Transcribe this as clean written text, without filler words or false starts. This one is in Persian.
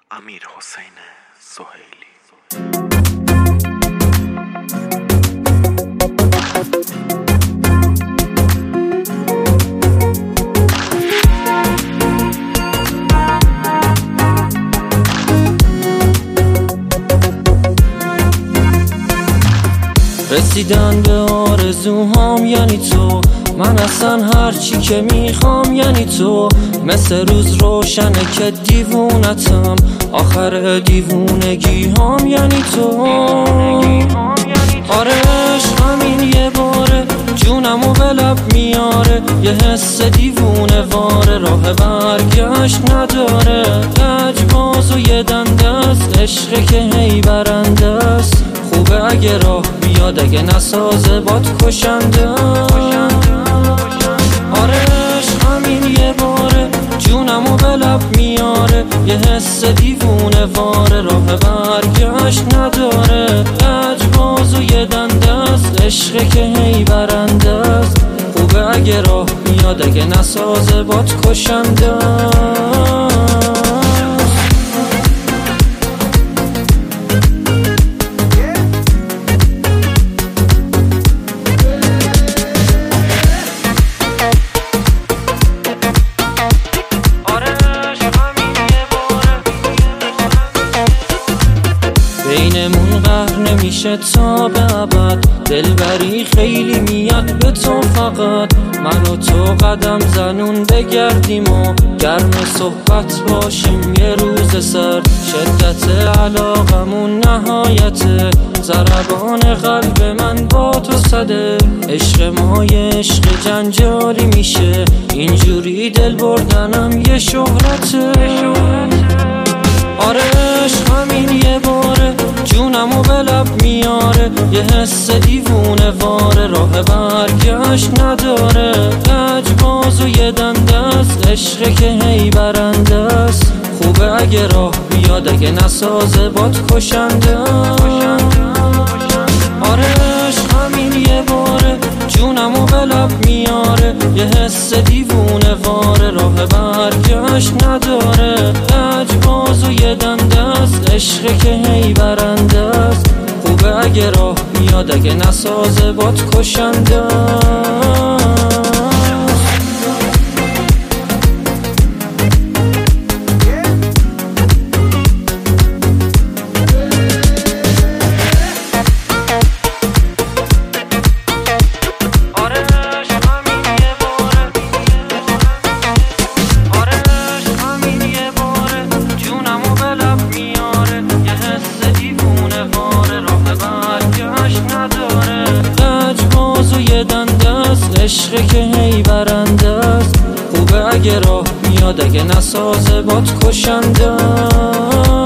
امیرحسین سهیلی. رسیدن به آرزوهام یعنی تو، من اصلا هرچی که میخوام یعنی تو. مثل روز روشنه که دیوونتم، آخر دیوونگی هام یعنی تو. آرش همین یه باره جونمو به لب میاره، یه حس دیوونه واره راه برگشت نداره. لجباز و یه دندست عشقه که هی برنده است، خوبه اگه راه بیاد اگه نسازه باد کشنده. آرش همین یه باره جونمو به لب میاره، یه حس دیوونه واره راه برگشت نداره. لجباز و یه دندست عشقه که هی برنده است، خوبه اگه راه بیاد اگه نسازه باد کشنده. بینمون قهر نمیشه تا به ابد، دلبری خیلی میاد به تو فقط. من و تو قدم زنون بگردیم و گرم صحبت باشیم یه روز سرد. شدت علاقمون نهایته، ضربان قلب من با تو صده. عشق ما یه عشق جنجالی میشه، اینجوری دل بردنم یه شهرته. آرش همین یه باره جونمو به لب میاره، یه حس دیوونه واره راه برگشت نداره. لجباز و یه دندست عشقه که هی برنده است، خوبه اگه راه بیاد اگه نسازه باد کشنده. آرش همین یه باره جونمو به لب میاره، یه حس دیوونه واره راه برگشت نداره. لجباز و یه دندست عشقه که هی برنده است، خوبه اگه راه بیاد اگه نسازه باد کشنده. عشقه که هی برنده است، خوبه اگه راه میاد اگه نسازه باد کشنده.